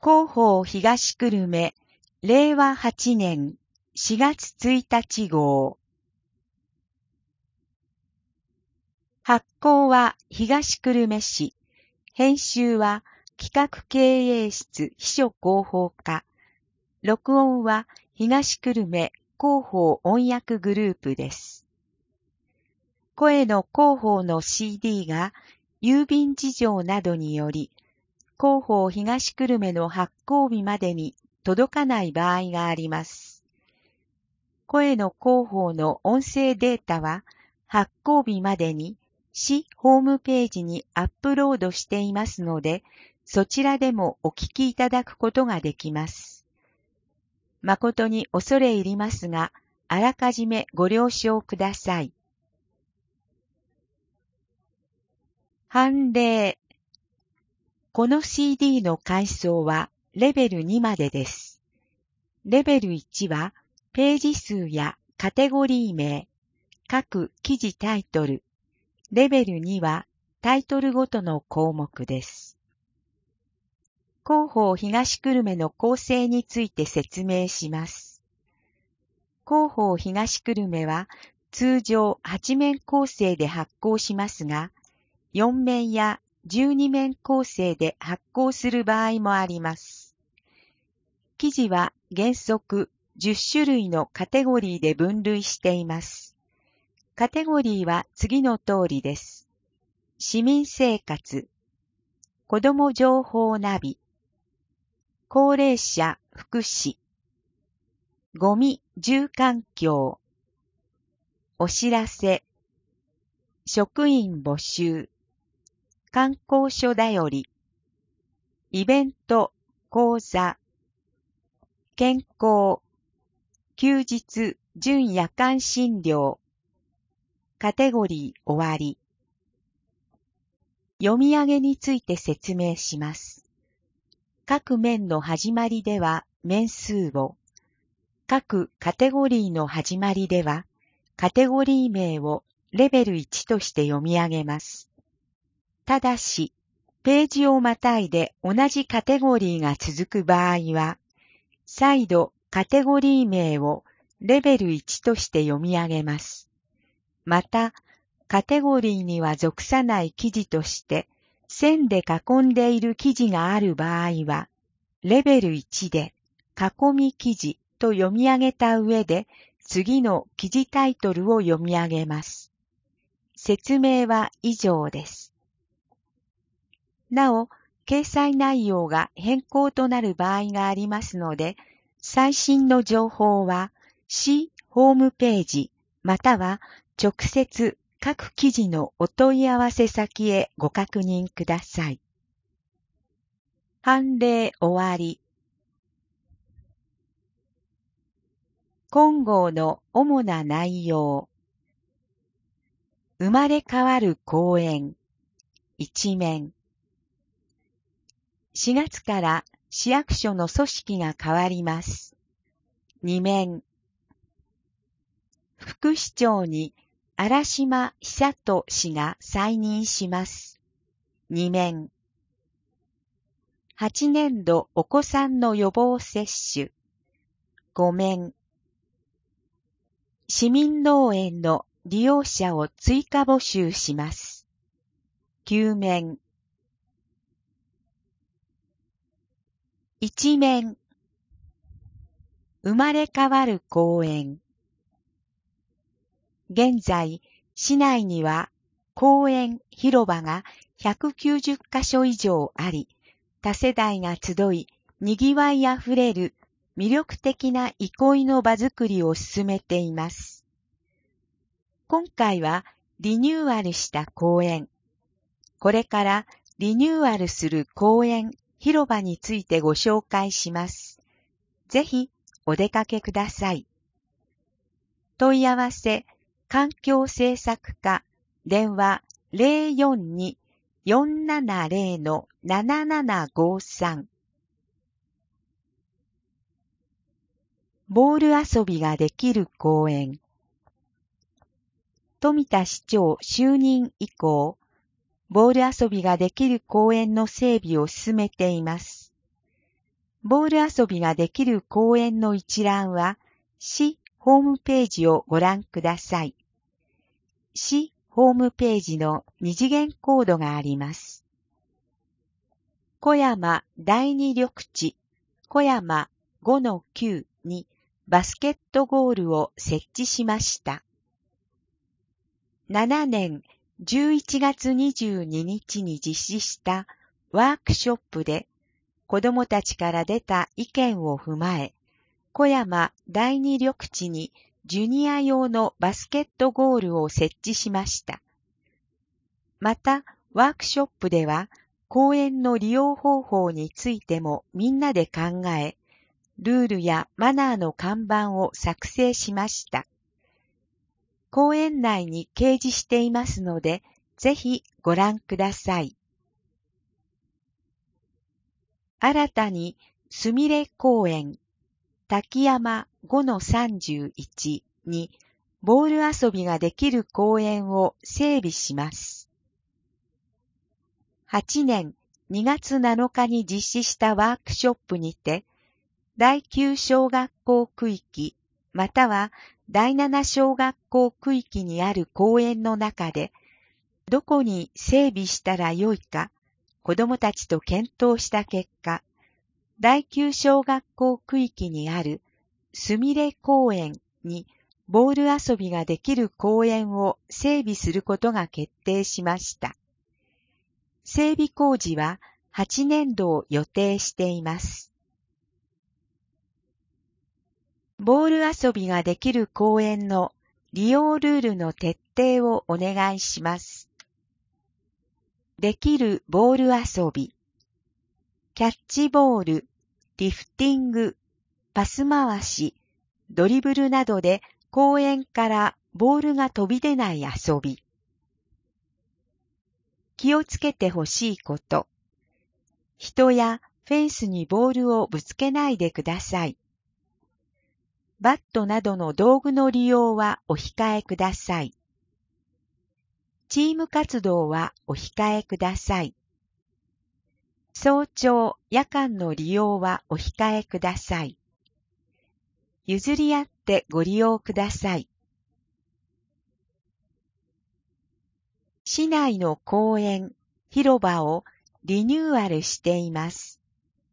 広報東久留米令和8年4月1日号。発行は東久留米市。編集は企画経営室秘書広報課。録音は東久留米広報音訳グループです。声の広報の CD が郵便事情などにより広報東久留米の発行日までに届かない場合があります。声の広報の音声データは発行日までに市ホームページにアップロードしていますので、そちらでもお聞きいただくことができます。誠に恐れ入りますが、あらかじめご了承ください。判例。この CD の階層はレベル2までです。レベル1はページ数やカテゴリー名、各記事タイトル。レベル2はタイトルごとの項目です。広報東久留米の構成について説明します。広報東久留米は通常8面構成で発行しますが、4面や12面構成で発行する場合もあります。記事は原則10種類のカテゴリーで分類しています。カテゴリーは次の通りです。市民生活、子ども情報ナビ、高齢者福祉、ゴミ住環境、お知らせ、職員募集、観光所だより、イベント、講座、健康、休日、準夜間診療、カテゴリー終わり。読み上げについて説明します。各面の始まりでは面数を、各カテゴリーの始まりではカテゴリー名をレベル1として読み上げます。ただし、ページをまたいで同じカテゴリーが続く場合は、再度カテゴリー名をレベル1として読み上げます。また、カテゴリーには属さない記事として、線で囲んでいる記事がある場合は、レベル1で囲み記事と読み上げた上で、次の記事タイトルを読み上げます。説明は以上です。なお、掲載内容が変更となる場合がありますので、最新の情報は市ホームページまたは直接各記事のお問い合わせ先へご確認ください。判例終わり。今号の主な内容。生まれ変わる公園。一面。4月から市役所の組織が変わります。二面。副市長に荒島久人氏が再任します。二面。8年度お子さんの予防接種。5面。市民農園の利用者を追加募集します。9面。1面。生まれ変わる公園。現在、市内には公園、広場が190カ所以上あり、多世代が集い、賑わいあふれる魅力的な憩いの場づくりを進めています。今回はリニューアルした公園、これからリニューアルする公園、広場についてご紹介します。ぜひお出かけください。問い合わせ、環境政策課、電話 042-470-7753。ボール遊びができる公園。富田市長就任以降、ボール遊びができる公園の整備を進めています。 ボール遊びができる公園の一覧は、市ホームページをご覧ください。市ホームページの二次元コードがあります。小山第二緑地小山 5-9 にバスケットゴールを設置しました。7年11月22日に実施したワークショップで子どもたちから出た意見を踏まえ、小山第二緑地にジュニア用のバスケットゴールを設置しました。また、ワークショップでは、公園の利用方法についてもみんなで考え、ルールやマナーの看板を作成しました。公園内に掲示していますので、ぜひご覧ください。新たに、すみれ公園、滝山 5-31 に、ボール遊びができる公園を整備します。8年2月7日に実施したワークショップにて、第9小学校区域または第7小学校区域にある公園の中で、どこに整備したらよいか、子どもたちと検討した結果、第9小学校区域にあるすみれ公園にボール遊びができる公園を整備することが決定しました。整備工事は8年度を予定しています。ボール遊びができる公園の利用ルールの徹底をお願いします。できるボール遊び、キャッチボール、リフティング、パス回し、ドリブルなどで公園からボールが飛び出ない遊び。気をつけてほしいこと。人やフェンスにボールをぶつけないでください。バットなどの道具の利用はお控えください。チーム活動はお控えください。早朝、夜間の利用はお控えください。譲り合ってご利用ください。市内の公園、広場をリニューアルしています。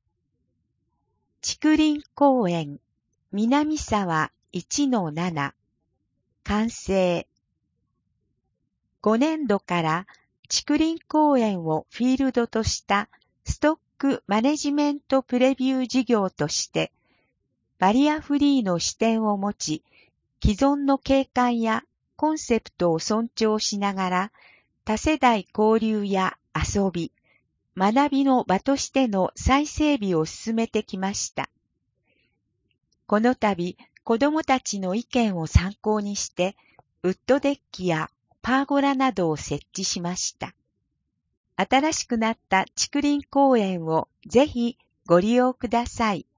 竹林公園、南沢 1-7、完成。5年度から竹林公園をフィールドとしたストックマネジメントプレビュー事業として、バリアフリーの視点を持ち、既存の景観やコンセプトを尊重しながら、多世代交流や遊び、学びの場としての再整備を進めてきました。この度、子どもたちの意見を参考にして、ウッドデッキやパーゴラなどを設置しました。新しくなった竹林公園をぜひご利用ください。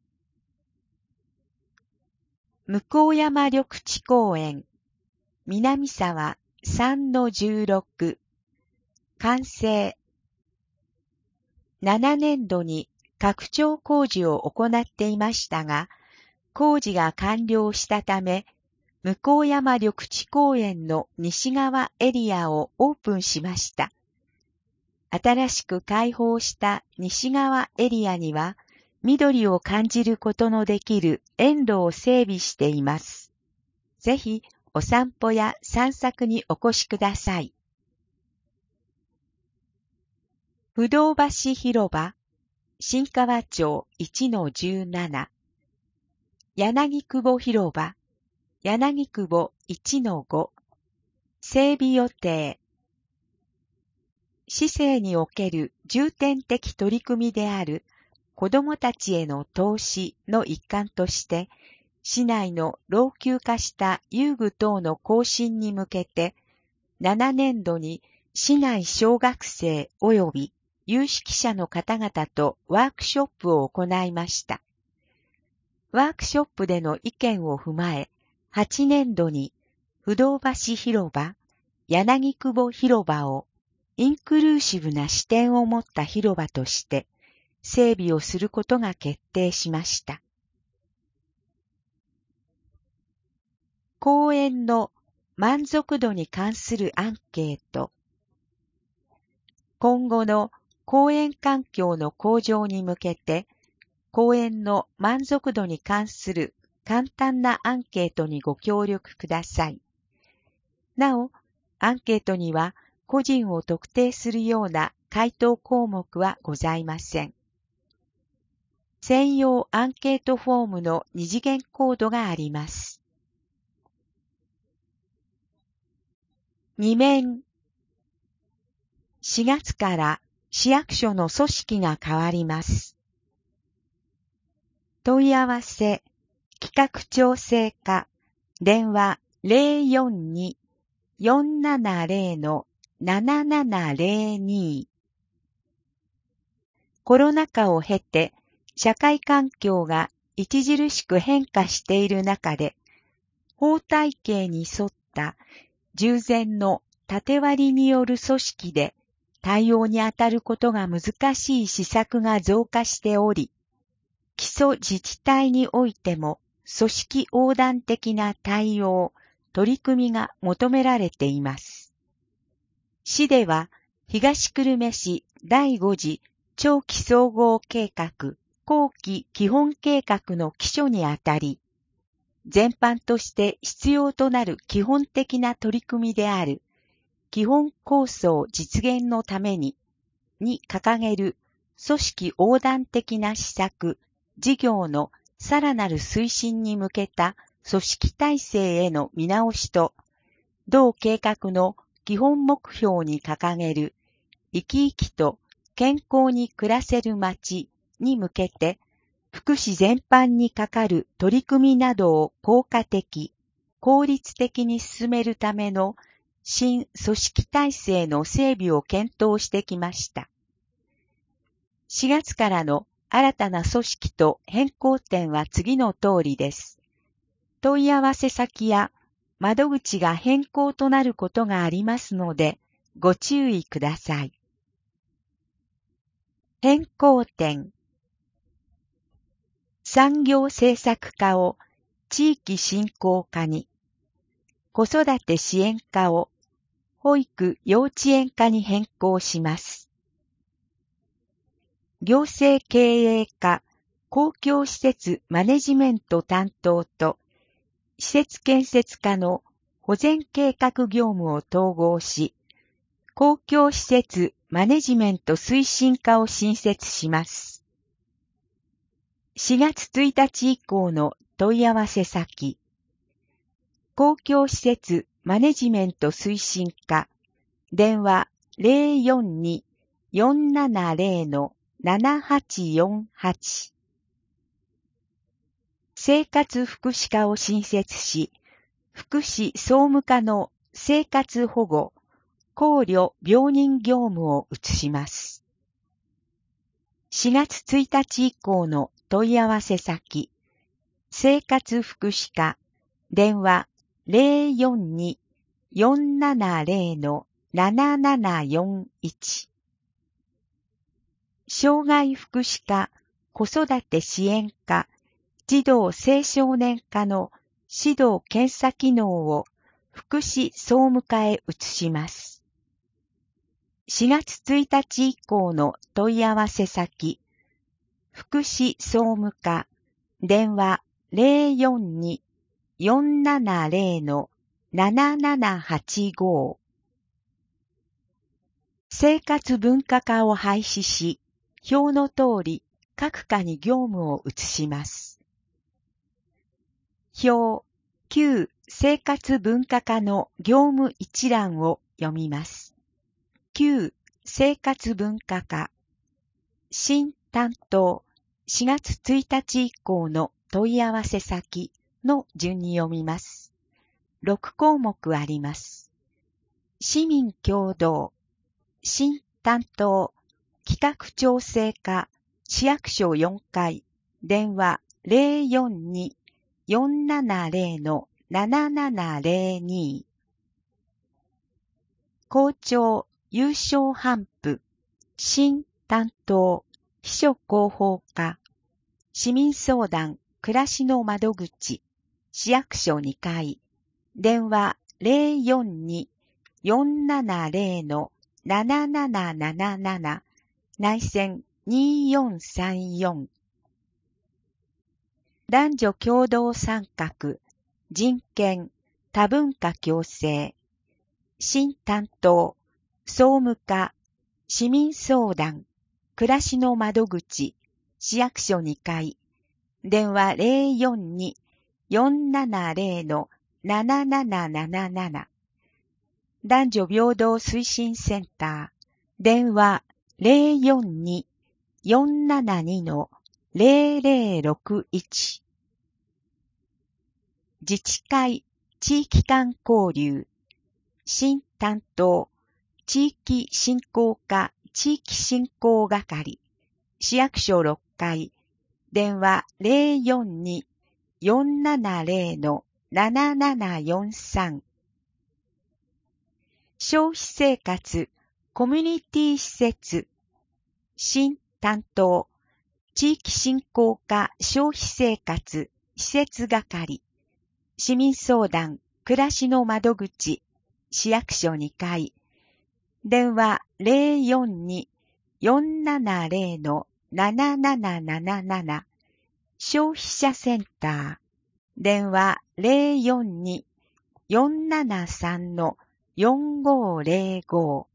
向山緑地公園、南沢 3-16、完成。7年度に拡張工事を行っていましたが、工事が完了したため、向山緑地公園の西側エリアをオープンしました。新しく開放した西側エリアには、緑を感じることのできる園路を整備しています。ぜひ、お散歩や散策にお越しください。不動橋広場、新川町 1-17、柳久保広場、柳久保 1-5、整備予定。市政における重点的取り組みである子どもたちへの投資の一環として、市内の老朽化した遊具等の更新に向けて、7年度に市内小学生及び有識者の方々とワークショップを行いました。ワークショップでの意見を踏まえ、8年度に不動橋広場、柳久保広場をインクルーシブな視点を持った広場として、 整備をすることが決定しました。公園の満足度に関するアンケート。今後の公園環境の向上に向けて、公園の満足度に関する簡単なアンケートにご協力ください。なお、アンケートには個人を特定するような回答項目はございません。専用アンケートフォームの二次元コードがあります。2面。4月から市役所の組織が変わります。問い合わせ、企画調整課、電話 042-470-7702。コロナ禍を経て、社会環境が著しく変化している中で、法体系に沿った従前の縦割りによる組織で対応に当たることが難しい施策が増加しており、基礎自治体においても組織横断的な対応、取り組みが求められています。市では東久留米市第5次長期総合計画後期基本計画の基礎にあたり、全般として必要となる基本的な取り組みである基本構想実現のために掲げる組織横断的な施策、事業のさらなる推進に向けた組織体制への見直しと、同計画の基本目標に掲げる生き生きと健康に暮らせる街に向けて、福祉全般にかかる取り組みなどを効果的、効率的に進めるための新組織体制の整備を検討してきました。4月からの新たな組織と変更点は次の通りです。問い合わせ先や窓口が変更となることがありますので、ご注意ください。変更点。産業政策課を地域振興課に、子育て支援課を保育幼稚園課に変更します。行政経営課、公共施設マネジメント担当と、施設建設課の保全計画業務を統合し、公共施設マネジメント推進課を新設します。4月1日以降の問い合わせ先、公共施設マネジメント推進課、電話 042-470-7848。生活福祉課を新設し、福祉総務課の生活保護、考慮病人業務を移します。4月1日以降の問い合わせ先、生活福祉課、電話 042-470-7741。障害福祉課、子育て支援課、児童青少年課の指導検査機能を福祉総務課へ移します。4月1日以降の問い合わせ先、福祉総務課、電話 042-470-7785。生活文化課を廃止し、表の通り各課に業務を移します。表、旧生活文化課の業務一覧を読みます。旧生活文化課、新担当、4月1日以降の問い合わせ先の順に読みます。6項目あります。市民共同、新担当、企画調整課、市役所4階、電話 042-470-7702。校長、優勝頒布、新担当、 秘書広報課、市民相談暮らしの窓口、市役所2階、電話 042-470-7777 内線2434。男女共同参画、人権、多文化共生、新担当、総務課、市民相談、暮らしの窓口、市役所2階、電話 042-470-7777。男女平等推進センター、電話 042-472-0061。自治会、地域間交流、新担当、地域振興課地域振興係、市役所6階、電話 042-470-7743。消費生活、コミュニティ施設、新担当、地域振興課消費生活施設係、市民相談暮らしの窓口、市役所2階、電話 042-470-7777。消費者センター、電話 042-473-4505。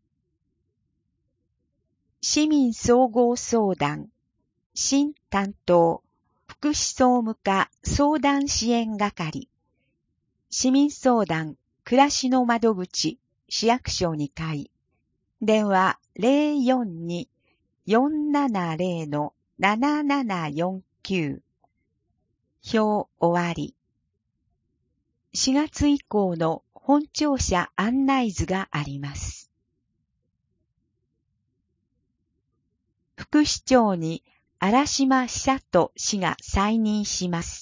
市民総合相談、新担当、福祉総務課相談支援係、市民相談暮らしの窓口、市役所2階、電話 042-470-7749。表終わり。4月以降の本庁舎案内図があります。副市長に荒島久人氏が再任します。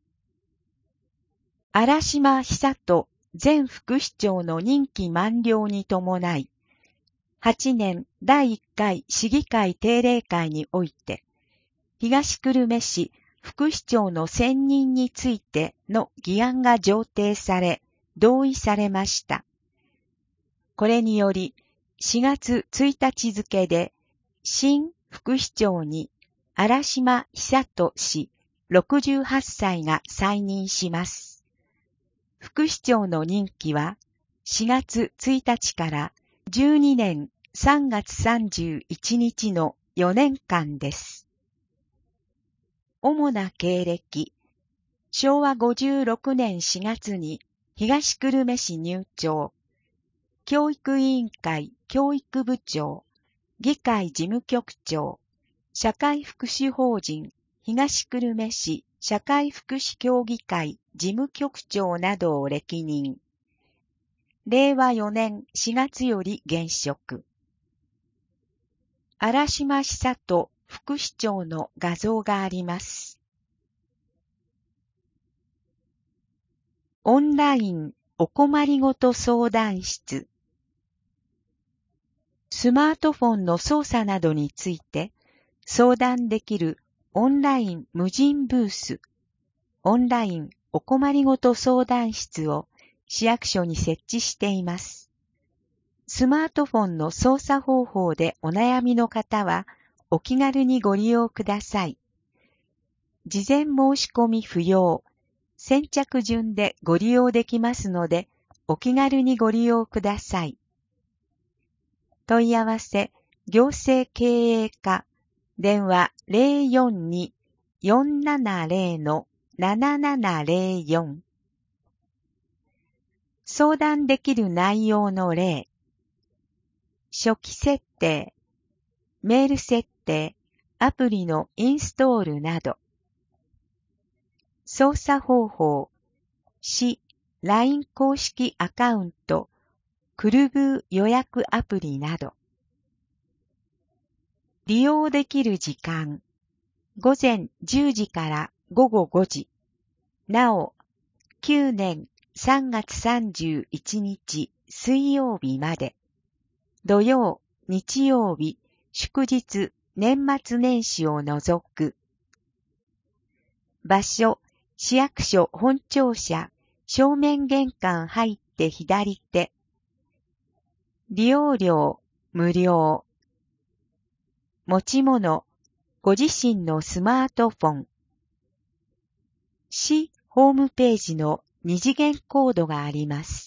荒島久人前副市長の任期満了に伴い、8年第1回市議会定例会において、東久留米市副市長の選任についての議案が上呈され、同意されました。これにより、4月1日付で、新副市長に荒島久人氏68歳が再任します。副市長の任期は4月1日から12年3月31日の4年間です。主な経歴、昭和56年4月に東久留米市入庁、教育委員会教育部長、議会事務局長、社会福祉法人東久留米市社会福祉協議会事務局長などを歴任。令和4年4月より現職。荒島久人副市長の画像があります。オンラインお困りごと相談室。スマートフォンの操作などについて相談できるオンライン無人ブース、オンラインお困りごと相談室を市役所に設置しています。スマートフォンの操作方法でお悩みの方はお気軽にご利用ください。事前申し込み不要、先着順でご利用できますのでお気軽にご利用ください。問い合わせ、行政経営課、電話 042-470-7704。相談できる内容の例。初期設定、メール設定、アプリのインストールなど。操作方法、市 LINE 公式アカウント、クルブー予約アプリなど。利用できる時間、午前10時から午後5時。なお、9年3月31日水曜日まで。土曜、日曜日、祝日、 年末年始を除く。場所、市役所本庁舎、正面玄関入って左手。利用料、無料。持ち物、ご自身のスマートフォン。市ホームページの二次元コードがあります。